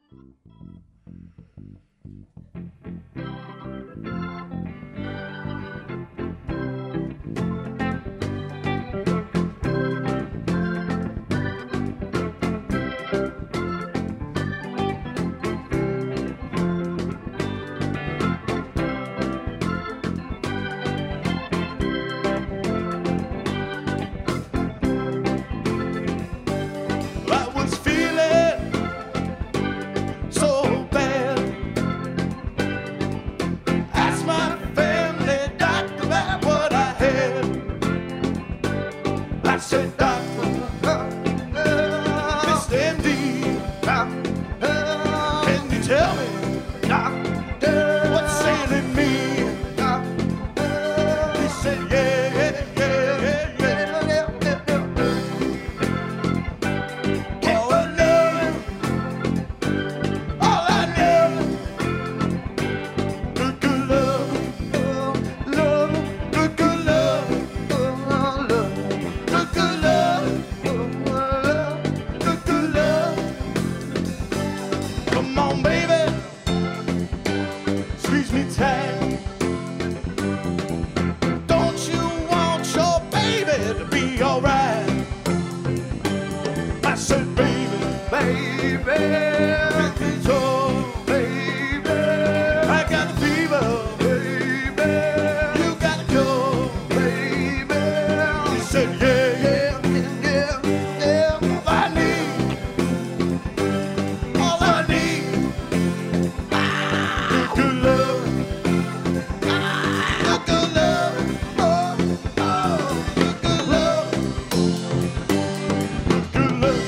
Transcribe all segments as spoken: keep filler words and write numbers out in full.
Said, Doctor, Mister M D, can you tell me, Doctor, what's ailing me? He said, yeah, yeah, yeah, yeah, yeah, yeah. All I know, all I know, good, good love, love, good, good love. Come on, baby, squeeze me tight. Don't you want your baby to be alright? I said, baby, baby, it's all, baby. I got a fever, baby. You got a cold, baby. He said, yeah, yeah, yeah, yeah. I need, all I need. Good love, good, good love, oh, oh, good, good love, good love.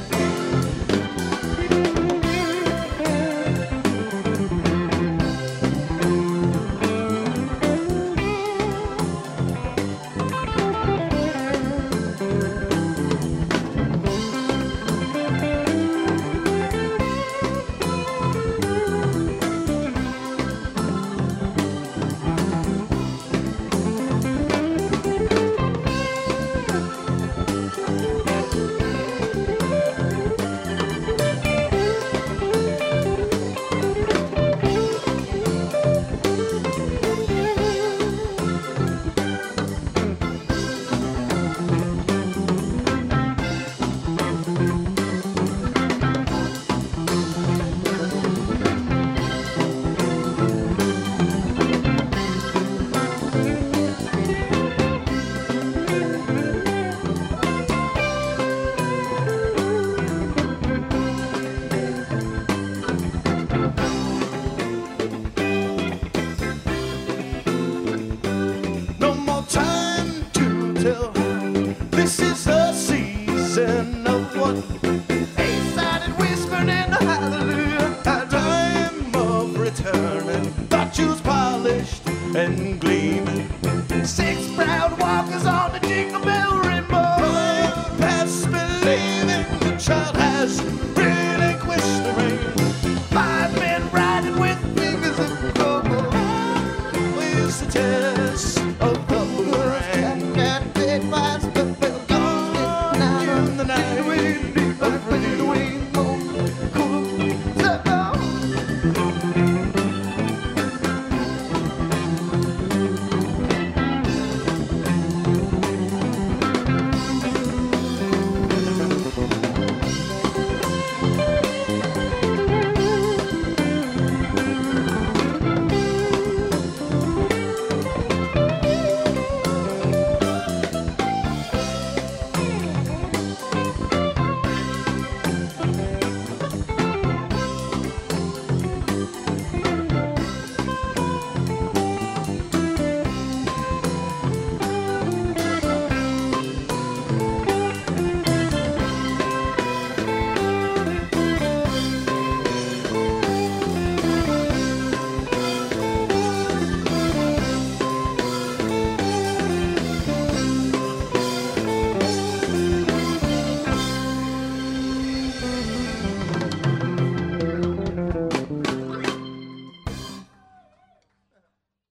This is the season of what they started whispering in the hallelujah. A time of returning, thought you was polished and gleaming.